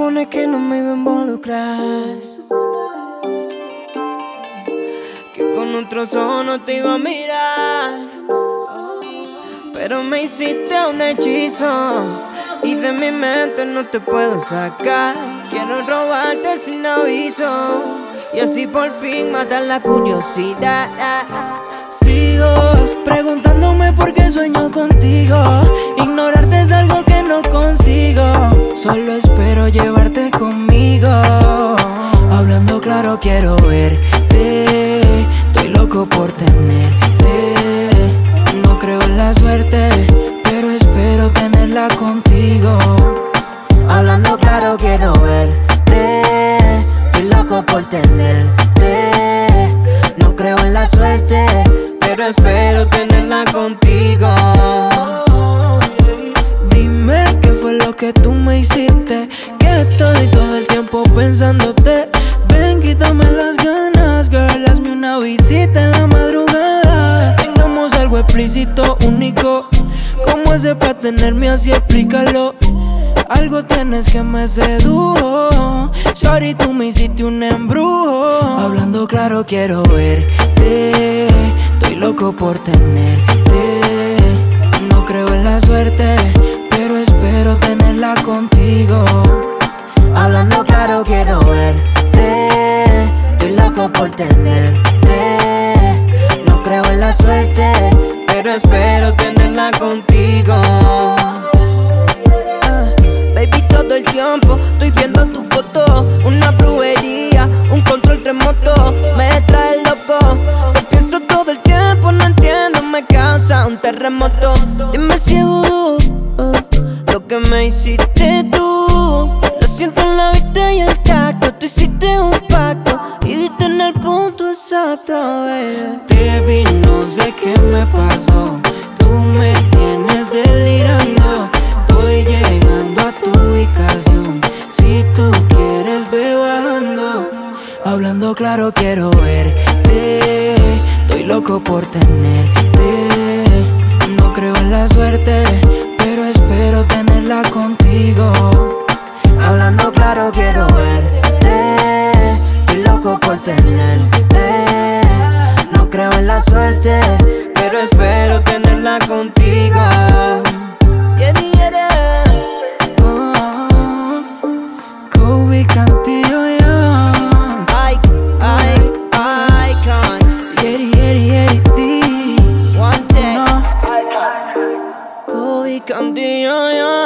supone que no me iba a involucrar, que con otros ojos no te iba a mirar, pero me hiciste un hechizo y de mi mente no te puedo sacar. Quiero robarte sin aviso y así por fin matar la curiosidad. Sigo preguntándome por qué sueño contigo. Ignorarte es algo que no consigo. Solo espero llevarte conmigo. Hablando claro quiero verte. Estoy loco por tenerte. No creo en la suerte, pero espero tenerla contigo. Hablando claro quiero verte. Estoy loco por tenerte. No creo en la suerte, pero espero tenerla contigo. Dime qué fue lo que tú me hiciste, que estoy todo el tiempo pensándote. Ven, quítame las ganas, girl, hazme una visita en la madrugada. Tengamos algo explícito, único, como ese pa' tenerme así, explícalo. Algo tienes que me sedujo. Shorty, tú me hiciste un embrujo. Hablando claro quiero verte. Estoy loco por tenerte. No creo en la suerte, pero espero tenerla contigo. Hablando claro quiero verte. Estoy loco por tenerte. No creo en la suerte, pero espero tenerla contigo. Baby, todo el tiempo estoy viendo tu foto. Una brujería, un control remoto. Me trae loco. Te pienso todo el tiempo, no entiendo, me causa un terremoto. Dime si es vudú, lo que me hiciste tú. Lo siento en la vista y el tacto. Tú hiciste un pacto y diste en el punto exacto, baby. Te vi, no sé qué me pasó. Tú me tienes delirando. Voy llegando a tu ubicación. Si tú quieres, ve bajando. Hablando claro, quiero verte. Estoy loco por tenerte. No creo en la suerte, pero espero tenerla contigo. Hablando claro, quiero verte. Estoy loco por tenerte. No creo en la suerte, pero espero tenerla contigo. Kobe Cantillo, yeah. Icon. Yeri, D. One day. No. Kobe Cantillo, yeah.